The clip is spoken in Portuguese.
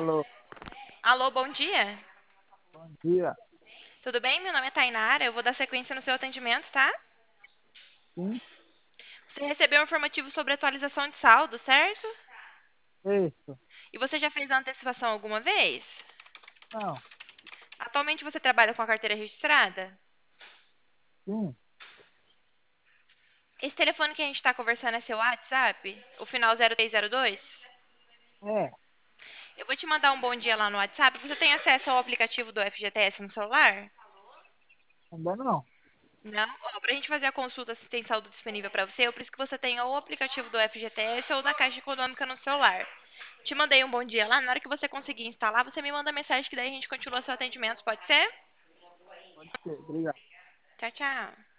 Alô, Alô, bom dia. bom dia. Tudo bem? Meu nome é Tainara. Eu vou dar sequência no seu atendimento, tá? Sim, Você recebeu um informativo sobre atualização de saldo, certo? isso. E você já fez a antecipação alguma vez? Não, Atualmente você trabalha com a carteira registrada? sim, Esse telefone que a gente está conversando é seu WhatsApp? O final 0302? é, Eu vou te mandar um bom dia lá no WhatsApp. Você tem acesso ao aplicativo do FGTS no celular? ainda não. Não? Ó, pra gente fazer a consulta se tem saldo disponível para você, eu preciso que você tenha ou o aplicativo do FGTS ou da Caixa Econômica no celular. Te mandei um bom dia lá. Na hora que você conseguir instalar, você me manda mensagem que daí a gente continua seu atendimento, pode ser? Pode ser, obrigado. Tchau, tchau.